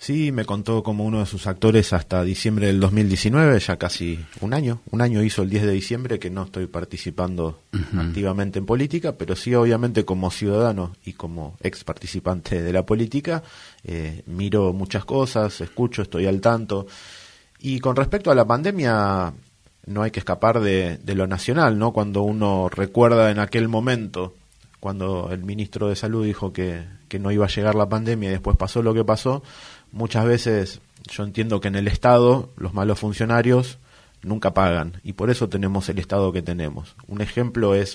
Sí, me contó como uno de sus actores hasta diciembre del 2019, ya casi un año hizo el 10 de diciembre que no estoy participando activamente en política, pero sí obviamente como ciudadano y como ex participante de la política, miro muchas cosas, escucho, estoy al tanto. Y con respecto a la pandemia, no hay que escapar de lo nacional, ¿no? Cuando uno recuerda en aquel momento, cuando el ministro de Salud dijo que no iba a llegar la pandemia y después pasó lo que pasó, muchas veces yo entiendo que en el Estado los malos funcionarios nunca pagan y por eso tenemos el Estado que tenemos. Un ejemplo es,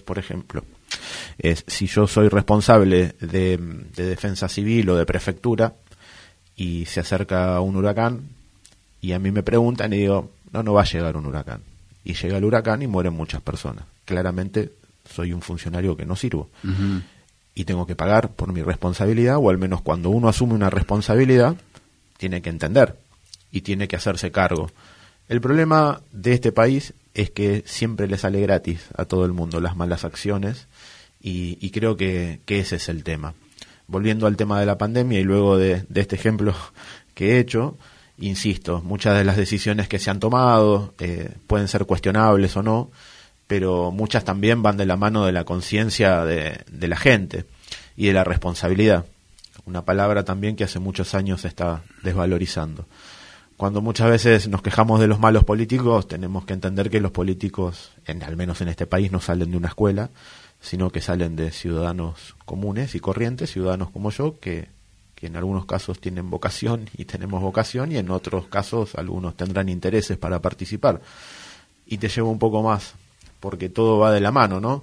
si yo soy responsable de defensa civil o de prefectura y se acerca un huracán y a mí me preguntan y digo, no va a llegar un huracán. Y llega el huracán y mueren muchas personas. Claramente soy un funcionario que no sirvo. Y tengo que pagar por mi responsabilidad, o al menos cuando uno asume una responsabilidad, tiene que entender y tiene que hacerse cargo. El problema de este país es que siempre le sale gratis a todo el mundo las malas acciones y creo que ese es el tema. Volviendo al tema de la pandemia y luego de este ejemplo que he hecho, insisto, muchas de las decisiones que se han tomado pueden ser cuestionables o no, pero muchas también van de la mano de la conciencia de la gente y de la responsabilidad. Una palabra también que hace muchos años se está desvalorizando. Cuando muchas veces nos quejamos de los malos políticos, tenemos que entender que los políticos, al menos en este país, no salen de una escuela, sino que salen de ciudadanos comunes y corrientes, ciudadanos como yo, que en algunos casos tienen vocación y tenemos vocación, y en otros casos algunos tendrán intereses para participar. Y te llevo un poco más, porque todo va de la mano, ¿no?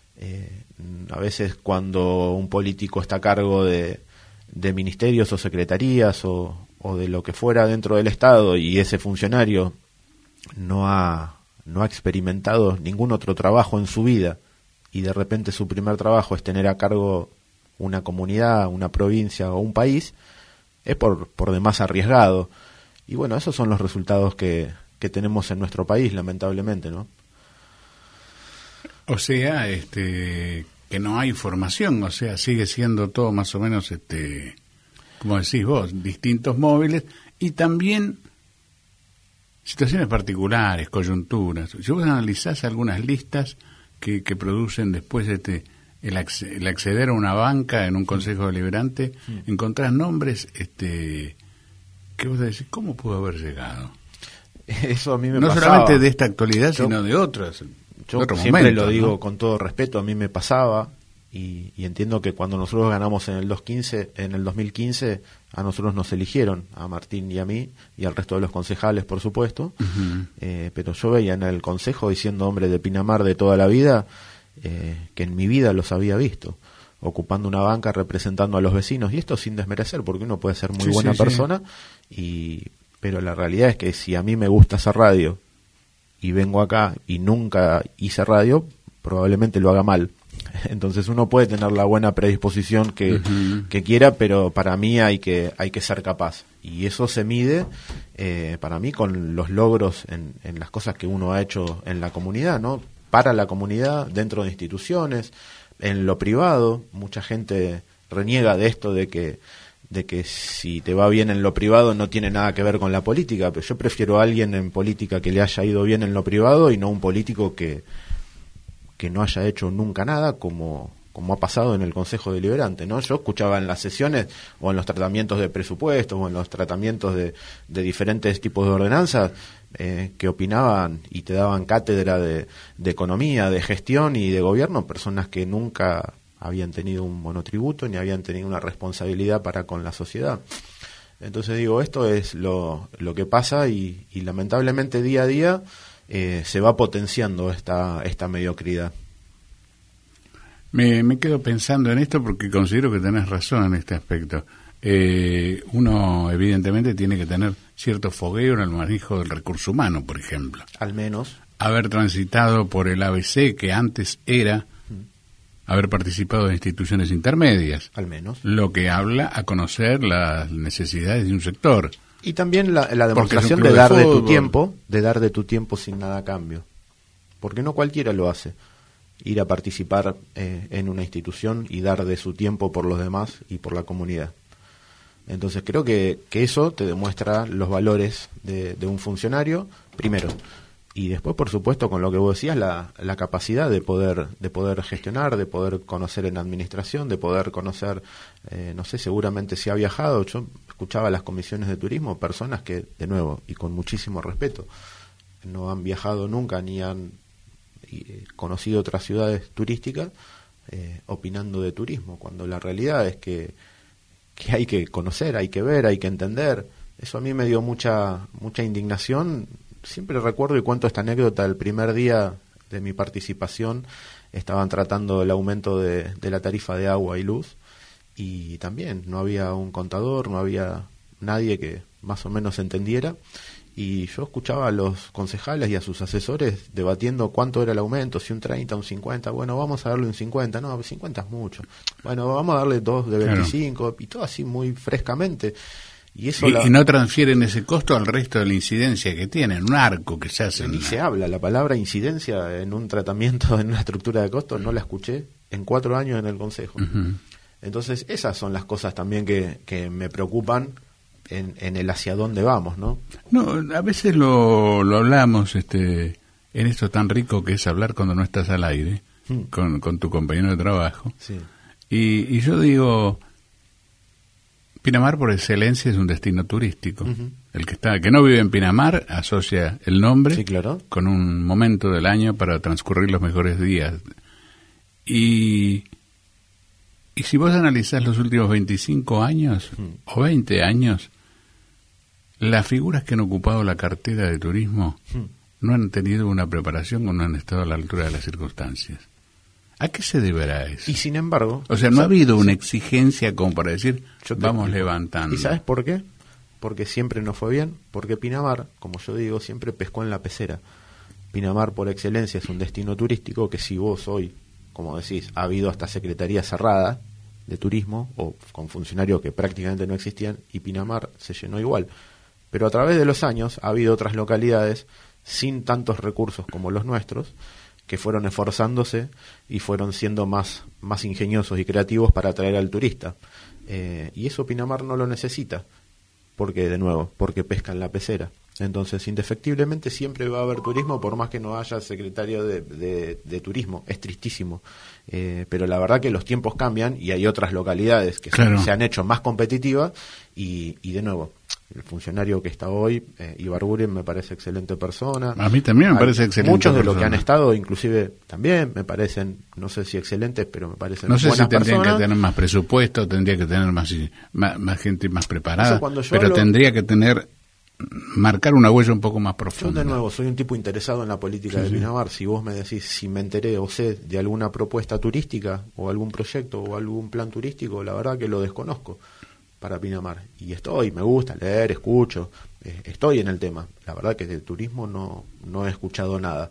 A veces cuando un político está a cargo de ministerios o secretarías o de lo que fuera dentro del Estado y ese funcionario no ha experimentado ningún otro trabajo en su vida y de repente su primer trabajo es tener a cargo una comunidad, una provincia o un país, es por demás arriesgado. Y bueno, esos son los resultados que tenemos en nuestro país, lamentablemente, ¿no? O sea, que no hay formación, o sea, sigue siendo todo más o menos, como decís vos, distintos móviles y también situaciones particulares, coyunturas. Si vos analizás algunas listas que producen después el acceder a una banca en un consejo deliberante, encontrás nombres que vos decís, ¿cómo pudo haber llegado? Eso a mí me no pasaba. solamente de esta actualidad, sino de otras. Yo siempre lo digo con todo respeto, a mí me pasaba y entiendo que cuando nosotros ganamos en el 2015, a nosotros nos eligieron, a Martín y a mí y al resto de los concejales, por supuesto, pero yo veía en el consejo, diciendo hombre de Pinamar de toda la vida, que en mi vida los había visto, ocupando una banca representando a los vecinos, y esto sin desmerecer, porque uno puede ser muy buena persona, pero la realidad es que si a mí me gusta hacer radio y vengo acá y nunca hice radio, probablemente lo haga mal. Entonces uno puede tener la buena predisposición que quiera, pero para mí hay que ser capaz. Y eso se mide, para mí, con los logros en las cosas que uno ha hecho en la comunidad, ¿no? Para la comunidad, dentro de instituciones, en lo privado. Mucha gente reniega de esto de que si te va bien en lo privado no tiene nada que ver con la política, pero yo prefiero a alguien en política que le haya ido bien en lo privado y no un político que no haya hecho nunca nada, como ha pasado en el Consejo Deliberante, ¿no? Yo escuchaba en las sesiones o en los tratamientos de presupuestos o en los tratamientos de diferentes tipos de ordenanzas que opinaban y te daban cátedra de economía, de gestión y de gobierno, personas que nunca habían tenido un monotributo ni habían tenido una responsabilidad para con la sociedad. Entonces digo, esto es lo que pasa y lamentablemente día a día se va potenciando esta mediocridad. Me quedo pensando en esto porque considero que tenés razón en este aspecto. Uno evidentemente tiene que tener cierto fogueo en el manejo del recurso humano, por ejemplo. Al menos. Haber transitado por el ABC, que antes era haber participado en instituciones intermedias. Al menos. Lo que habla a conocer las necesidades de un sector. Y también la demostración de dar de tu tiempo sin nada a cambio. Porque no cualquiera lo hace. Ir a participar en una institución y dar de su tiempo por los demás y por la comunidad. Entonces creo que eso te demuestra los valores de un funcionario, primero. Y después, por supuesto, con lo que vos decías, la capacidad de poder gestionar, de poder conocer en administración, de poder conocer, no sé, seguramente si ha viajado. Yo escuchaba las comisiones de turismo, personas que, de nuevo, y con muchísimo respeto, no han viajado nunca ni han conocido otras ciudades turísticas, opinando de turismo, cuando la realidad es que hay que conocer, hay que ver, hay que entender. Eso a mí me dio mucha indignación. Siempre recuerdo y cuento esta anécdota. El primer día de mi participación estaban tratando el aumento de la tarifa de agua y luz, y también no había un contador, no había nadie que más o menos entendiera, y yo escuchaba a los concejales y a sus asesores debatiendo cuánto era el aumento, si un 30, un 50, bueno, vamos a darle un 50, no, 50 es mucho, bueno, vamos a darle 2 de 25, claro. Y todo así muy frescamente. Y eso y no transfieren ese costo al resto de la incidencia que tienen, un arco que se hace. Ni se habla, la palabra incidencia en un tratamiento, en una estructura de costos, no la escuché en 4 años en el Consejo. Uh-huh. Entonces, esas son las cosas también que me preocupan en el hacia dónde vamos, ¿no? No, a veces lo hablamos en esto tan rico que es hablar cuando no estás al aire, con tu compañero de trabajo. Sí. Y yo digo, Pinamar por excelencia es un destino turístico. Uh-huh. El que no vive en Pinamar asocia el nombre, sí, claro, con un momento del año para transcurrir los mejores días. Y si vos analizás los últimos 25 años o 20 años, las figuras que han ocupado la cartera de turismo no han tenido una preparación o no han estado a la altura de las circunstancias. ¿A qué se deberá eso? Y sin embargo... O sea, no ha habido una exigencia como para decir, vamos levantando. ¿Y sabes por qué? Porque siempre nos fue bien, porque Pinamar, como yo digo, siempre pescó en la pecera. Pinamar por excelencia es un destino turístico que si vos hoy, como decís, ha habido hasta secretaría cerrada de turismo o con funcionarios que prácticamente no existían, y Pinamar se llenó igual. Pero a través de los años ha habido otras localidades sin tantos recursos como los nuestros que fueron esforzándose y fueron siendo más ingeniosos y creativos para atraer al turista. Y eso Pinamar no lo necesita, porque de nuevo, porque pesca en la pecera. Entonces, indefectiblemente siempre va a haber turismo, por más que no haya secretario de turismo. Es tristísimo. Pero la verdad que los tiempos cambian y hay otras localidades que se han hecho más competitivas y de nuevo, el funcionario que está hoy, Ibarguren, me parece excelente persona. A mí también me parece excelente. Muchos de los que han estado, inclusive, también me parecen, no sé si excelentes, pero me parecen buenas personas. No sé si tendrían que tener más presupuesto, tendría que tener más gente más preparada, pero tendría que marcar una huella un poco más profunda. Yo, de nuevo, soy un tipo interesado en la política de Pinamar. Si vos me decís, si me enteré o sé de alguna propuesta turística o algún proyecto o algún plan turístico, la verdad que lo desconozco para Pinamar. Y me gusta leer, escucho, estoy en el tema. La verdad que del turismo no he escuchado nada.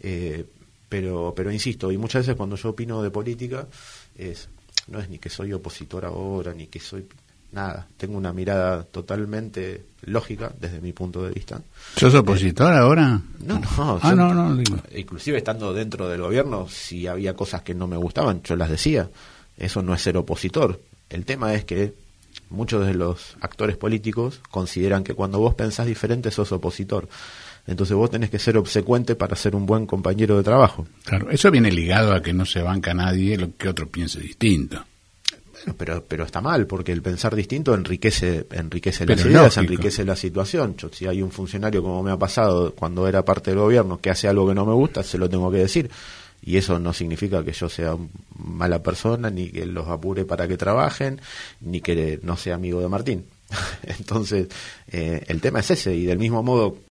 Pero insisto, y muchas veces cuando yo opino de política, no es ni que soy opositor ahora, ni que soy... Nada, tengo una mirada totalmente lógica desde mi punto de vista. ¿Sos opositor ahora? No. No, digo. Inclusive estando dentro del gobierno, si había cosas que no me gustaban, yo las decía. Eso no es ser opositor. El tema es que muchos de los actores políticos consideran que cuando vos pensás diferente sos opositor. Entonces vos tenés que ser obsecuente para ser un buen compañero de trabajo. Claro, eso viene ligado a que no se banca a nadie lo que otro piense distinto. Pero está mal, porque el pensar distinto enriquece las ideas, enriquece la situación. Si hay un funcionario, como me ha pasado cuando era parte del gobierno, que hace algo que no me gusta, se lo tengo que decir. Y eso no significa que yo sea mala persona, ni que los apure para que trabajen, ni que no sea amigo de Martín. Entonces, el tema es ese, y del mismo modo,